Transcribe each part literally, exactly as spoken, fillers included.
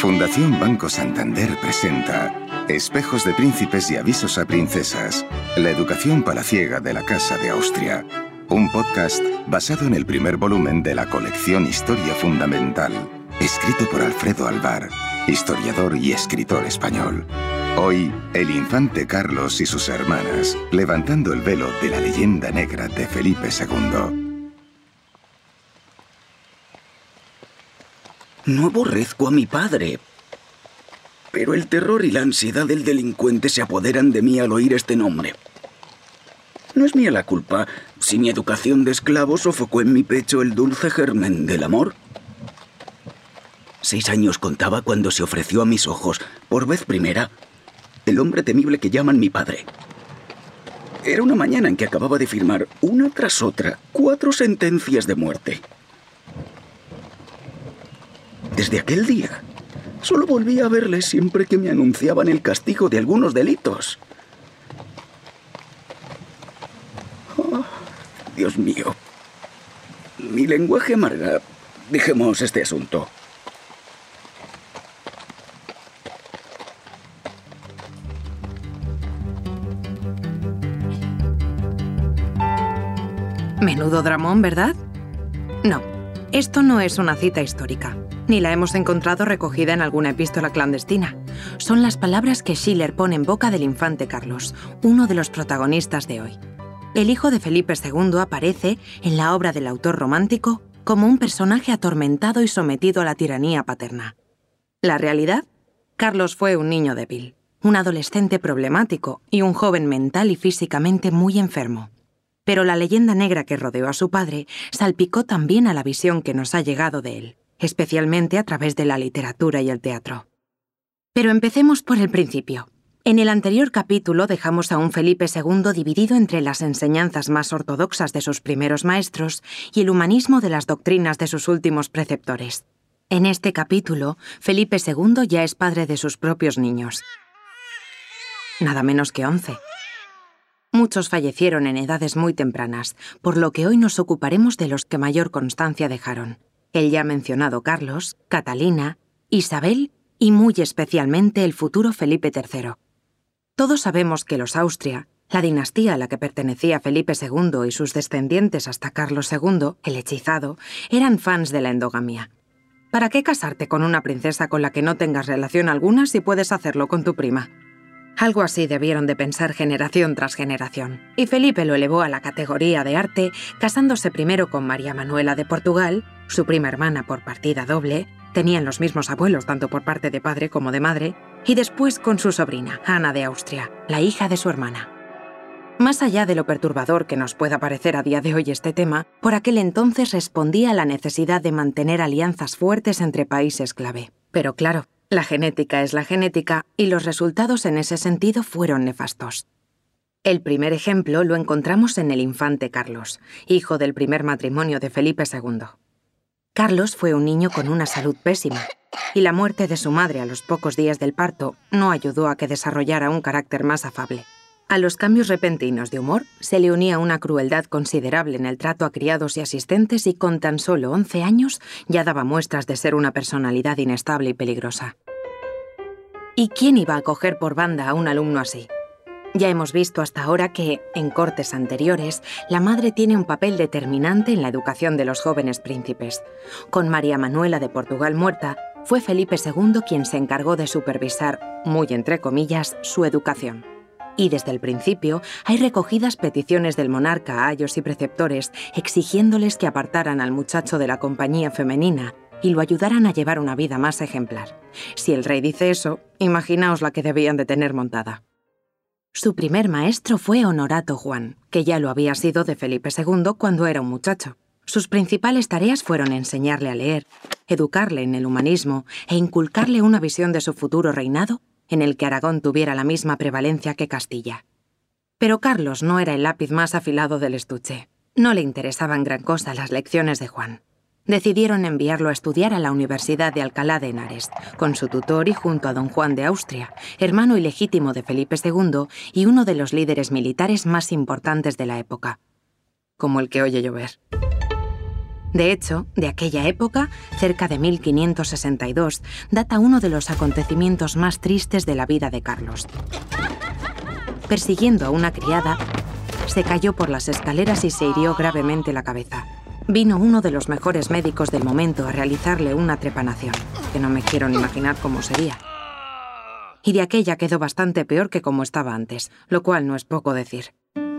Fundación Banco Santander presenta Espejos de príncipes y avisos a princesas. La educación palaciega de la Casa de Austria. Un podcast basado en el primer volumen de la colección Historia Fundamental, escrito por Alfredo Alvar, historiador y escritor español. Hoy, el infante Carlos y sus hermanas, levantando el velo de la leyenda negra de Felipe segundo. No aborrezco a mi padre, pero el terror y la ansiedad del delincuente se apoderan de mí al oír este nombre. No es mía la culpa si mi educación de esclavo sofocó en mi pecho el dulce germen del amor. Seis años contaba cuando se ofreció a mis ojos, por vez primera, el hombre temible que llaman mi padre. Era una mañana en que acababa de firmar, una tras otra, cuatro sentencias de muerte. Desde aquel día, solo volvía a verle siempre que me anunciaban el castigo de algunos delitos. Oh, Dios mío. Mi lenguaje amarga. Dejemos este asunto. Menudo dramón, ¿verdad? No, esto no es una cita histórica, ni la hemos encontrado recogida en alguna epístola clandestina. Son las palabras que Schiller pone en boca del infante Carlos, uno de los protagonistas de hoy. El hijo de Felipe segundo aparece, en la obra del autor romántico, como un personaje atormentado y sometido a la tiranía paterna. ¿La realidad? Carlos fue un niño débil, un adolescente problemático y un joven mental y físicamente muy enfermo. Pero la leyenda negra que rodeó a su padre salpicó también a la visión que nos ha llegado de él, especialmente a través de la literatura y el teatro. Pero empecemos por el principio. En el anterior capítulo dejamos a un Felipe segundo dividido entre las enseñanzas más ortodoxas de sus primeros maestros y el humanismo de las doctrinas de sus últimos preceptores. En este capítulo, Felipe segundo ya es padre de sus propios niños. Nada menos que once. Muchos fallecieron en edades muy tempranas, por lo que hoy nos ocuparemos de los que mayor constancia dejaron. El ya mencionado Carlos, Catalina, Isabel y muy especialmente el futuro Felipe tercero. Todos sabemos que los Austria, la dinastía a la que pertenecía Felipe segundo y sus descendientes hasta Carlos segundo, el hechizado, eran fans de la endogamia. ¿Para qué casarte con una princesa con la que no tengas relación alguna si puedes hacerlo con tu prima? Algo así debieron de pensar generación tras generación, y Felipe lo elevó a la categoría de arte, casándose primero con María Manuela de Portugal, su prima hermana por partida doble, tenían los mismos abuelos tanto por parte de padre como de madre, y después con su sobrina, Ana de Austria, la hija de su hermana. Más allá de lo perturbador que nos pueda parecer a día de hoy este tema, por aquel entonces respondía a la necesidad de mantener alianzas fuertes entre países clave. Pero claro, la genética es la genética y los resultados en ese sentido fueron nefastos. El primer ejemplo lo encontramos en el infante Carlos, hijo del primer matrimonio de Felipe segundo. Carlos fue un niño con una salud pésima, y la muerte de su madre a los pocos días del parto no ayudó a que desarrollara un carácter más afable. A los cambios repentinos de humor se le unía una crueldad considerable en el trato a criados y asistentes y con tan solo once años ya daba muestras de ser una personalidad inestable y peligrosa. ¿Y quién iba a coger por banda a un alumno así? Ya hemos visto hasta ahora que, en cortes anteriores, la madre tiene un papel determinante en la educación de los jóvenes príncipes. Con María Manuela de Portugal muerta, fue Felipe segundo quien se encargó de supervisar, muy entre comillas, su educación. Y desde el principio hay recogidas peticiones del monarca a ayos y preceptores exigiéndoles que apartaran al muchacho de la compañía femenina y lo ayudaran a llevar una vida más ejemplar. Si el rey dice eso, imaginaos la que debían de tener montada. Su primer maestro fue Honorato Juan, que ya lo había sido de Felipe segundo cuando era un muchacho. Sus principales tareas fueron enseñarle a leer, educarle en el humanismo e inculcarle una visión de su futuro reinado en el que Aragón tuviera la misma prevalencia que Castilla. Pero Carlos no era el lápiz más afilado del estuche. No le interesaban gran cosa las lecciones de Juan. Decidieron enviarlo a estudiar a la Universidad de Alcalá de Henares, con su tutor y junto a don Juan de Austria, hermano ilegítimo de Felipe segundo y uno de los líderes militares más importantes de la época. Como el que oye llover. De hecho, de aquella época, cerca de mil quinientos sesenta y dos, data uno de los acontecimientos más tristes de la vida de Carlos. Persiguiendo a una criada, se cayó por las escaleras y se hirió gravemente la cabeza. Vino uno de los mejores médicos del momento a realizarle una trepanación, que no me quiero ni imaginar cómo sería. Y de aquella quedó bastante peor que como estaba antes, lo cual no es poco decir.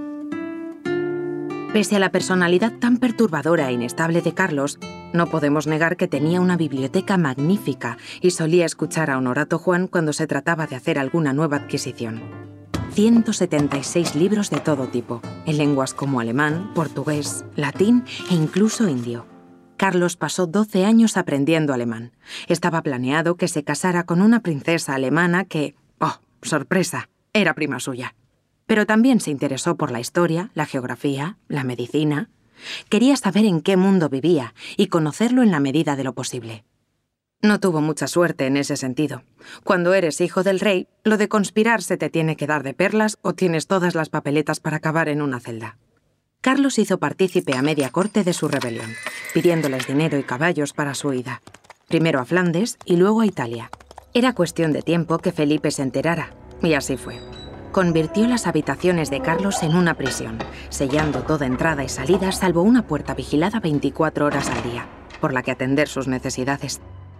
Pese a la personalidad tan perturbadora e inestable de Carlos, no podemos negar que tenía una biblioteca magnífica y solía escuchar a Honorato Juan cuando se trataba de hacer alguna nueva adquisición. ciento setenta y seis libros de todo tipo, en lenguas como alemán, portugués, latín e incluso indio. Carlos pasó doce años aprendiendo alemán. Estaba planeado que se casara con una princesa alemana que, ¡oh, sorpresa!, era prima suya. Pero también se interesó por la historia, la geografía, la medicina. Quería saber en qué mundo vivía y conocerlo en la medida de lo posible. No tuvo mucha suerte en ese sentido. Cuando eres hijo del rey, lo de conspirar se te tiene que dar de perlas o tienes todas las papeletas para acabar en una celda. Carlos hizo partícipe a media corte de su rebelión, pidiéndoles dinero y caballos para su huida. Primero a Flandes y luego a Italia. Era cuestión de tiempo que Felipe se enterara, y así fue. Convirtió las habitaciones de Carlos en una prisión, sellando toda entrada y salida salvo una puerta vigilada veinticuatro horas al día, por la que atender sus necesidades.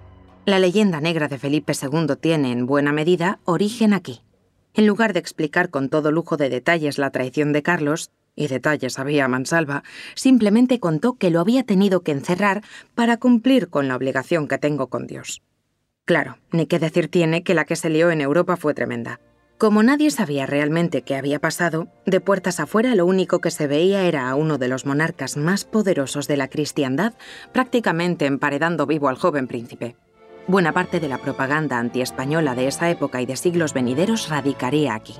La leyenda negra de Felipe segundo tiene, en buena medida, origen aquí. En lugar de explicar con todo lujo de detalles la traición de Carlos, y detalles había a mansalva, simplemente contó que lo había tenido que encerrar para cumplir con la obligación que tengo con Dios. Claro, ni qué decir tiene que la que se lió en Europa fue tremenda. Como nadie sabía realmente qué había pasado, de puertas afuera lo único que se veía era a uno de los monarcas más poderosos de la cristiandad prácticamente emparedando vivo al joven príncipe. Buena parte de la propaganda antiespañola de esa época y de siglos venideros radicaría aquí.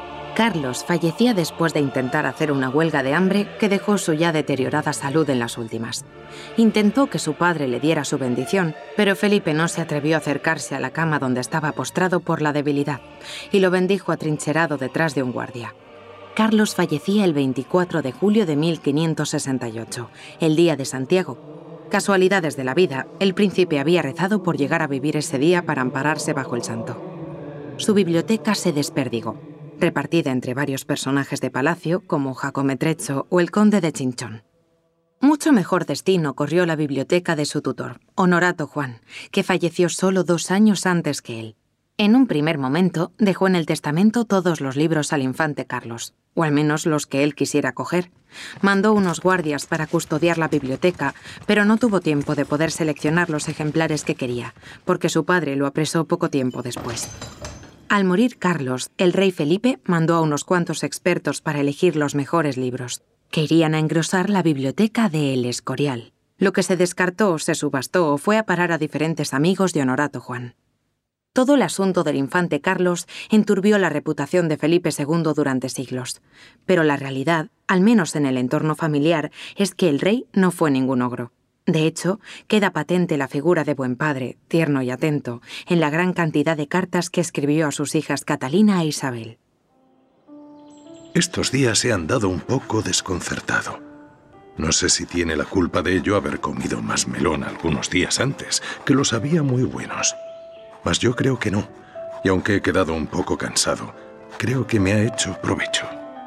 Carlos fallecía después de intentar hacer una huelga de hambre que dejó su ya deteriorada salud en las últimas. Intentó que su padre le diera su bendición, pero Felipe no se atrevió a acercarse a la cama donde estaba postrado por la debilidad y lo bendijo atrincherado detrás de un guardia. Carlos fallecía el veinticuatro de julio de mil quinientos sesenta y ocho, el día de Santiago. Casualidades de la vida, el príncipe había rezado por llegar a vivir ese día para ampararse bajo el santo. Su biblioteca se desperdigó, repartida entre varios personajes de palacio como Jacometrecho o el conde de Chinchón. Mucho mejor destino corrió la biblioteca de su tutor, Honorato Juan, que falleció solo dos años antes que él. En un primer momento dejó en el testamento todos los libros al infante Carlos, o al menos los que él quisiera coger. Mandó unos guardias para custodiar la biblioteca, pero no tuvo tiempo de poder seleccionar los ejemplares que quería, porque su padre lo apresó poco tiempo después. Al morir Carlos, el rey Felipe mandó a unos cuantos expertos para elegir los mejores libros, que irían a engrosar la biblioteca de El Escorial. Lo que se descartó, se subastó o fue a parar a diferentes amigos de Honorato Juan. Todo el asunto del infante Carlos enturbió la reputación de Felipe segundo durante siglos, pero la realidad, al menos en el entorno familiar, es que el rey no fue ningún ogro. De hecho, queda patente la figura de buen padre, tierno y atento, en la gran cantidad de cartas que escribió a sus hijas Catalina e Isabel. Estos días he andado un poco desconcertado. No sé si tiene la culpa de ello haber comido más melón algunos días antes, que los había muy buenos. Mas yo creo que no, y aunque he quedado un poco cansado, creo que me ha hecho provecho.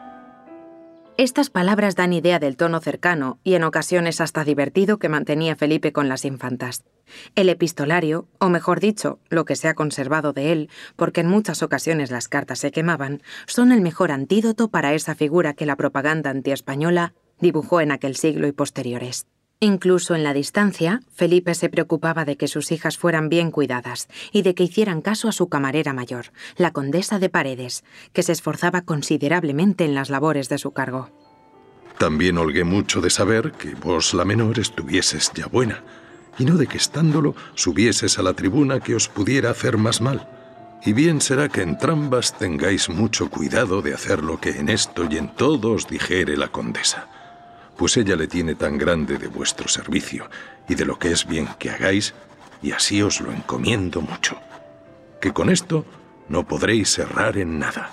Estas palabras dan idea del tono cercano y en ocasiones hasta divertido que mantenía Felipe con las infantas. El epistolario, o mejor dicho, lo que se ha conservado de él, porque en muchas ocasiones las cartas se quemaban, son el mejor antídoto para esa figura que la propaganda antiespañola dibujó en aquel siglo y posteriores. Incluso en la distancia, Felipe se preocupaba de que sus hijas fueran bien cuidadas y de que hicieran caso a su camarera mayor, la condesa de Paredes, que se esforzaba considerablemente en las labores de su cargo. También holgué mucho de saber que vos, la menor, estuvieses ya buena, y no de que estándolo subieses a la tribuna que os pudiera hacer más mal. Y bien será que entrambas tengáis mucho cuidado de hacer lo que en esto y en todo os dijere la condesa, pues ella le tiene tan grande de vuestro servicio y de lo que es bien que hagáis, y así os lo encomiendo mucho, que con esto no podréis errar en nada.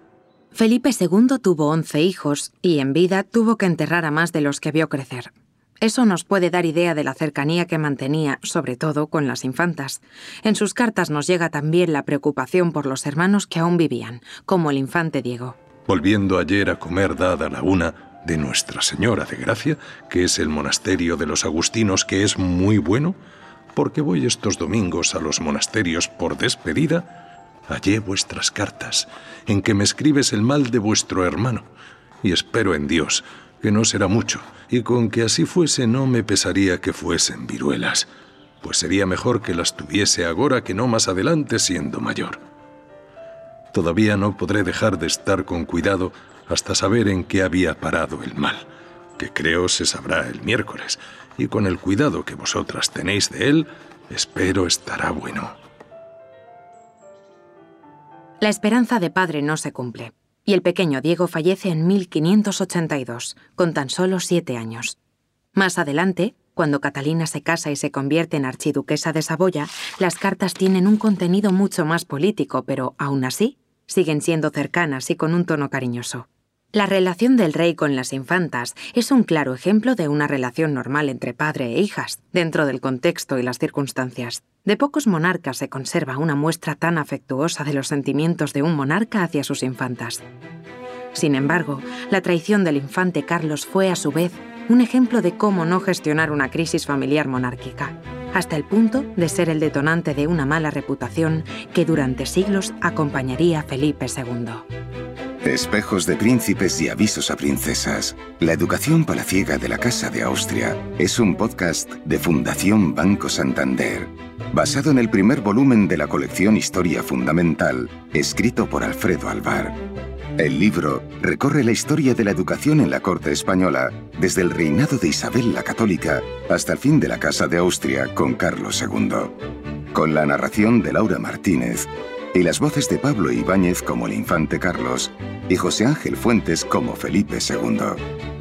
Felipe segundo tuvo once hijos y en vida tuvo que enterrar a más de los que vio crecer. Eso nos puede dar idea de la cercanía que mantenía, sobre todo con las infantas. En sus cartas nos llega también la preocupación por los hermanos que aún vivían, como el infante Diego. Volviendo ayer a comer dada la una de Nuestra Señora de Gracia, que es el monasterio de los agustinos, que es muy bueno, porque voy estos domingos a los monasterios por despedida, hallé vuestras cartas, en que me escribes el mal de vuestro hermano, y espero en Dios que no será mucho, y con que así fuese no me pesaría que fuesen viruelas, pues sería mejor que las tuviese agora que no más adelante siendo mayor. Todavía no podré dejar de estar con cuidado hasta saber en qué había parado el mal, que creo se sabrá el miércoles, y con el cuidado que vosotras tenéis de él, espero estará bueno. La esperanza de padre no se cumple, y el pequeño Diego fallece en mil quinientos ochenta y dos, con tan solo siete años. Más adelante, cuando Catalina se casa y se convierte en archiduquesa de Saboya, las cartas tienen un contenido mucho más político, pero aún así siguen siendo cercanas y con un tono cariñoso. La relación del rey con las infantas es un claro ejemplo de una relación normal entre padre e hijas, dentro del contexto y las circunstancias. De pocos monarcas se conserva una muestra tan afectuosa de los sentimientos de un monarca hacia sus infantas. Sin embargo, la traición del infante Carlos fue, a su vez, un ejemplo de cómo no gestionar una crisis familiar monárquica, hasta el punto de ser el detonante de una mala reputación que durante siglos acompañaría a Felipe segundo. Espejos de príncipes y avisos a princesas. La educación palaciega de la Casa de Austria es un podcast de Fundación Banco Santander, basado en el primer volumen de la colección Historia Fundamental, escrito por Alfredo Alvar. El libro recorre la historia de la educación en la corte española, desde el reinado de Isabel la Católica hasta el fin de la Casa de Austria con Carlos segundo. Con la narración de Laura Martínez y las voces de Pablo Ibáñez como el infante Carlos y José Ángel Fuentes como Felipe segundo.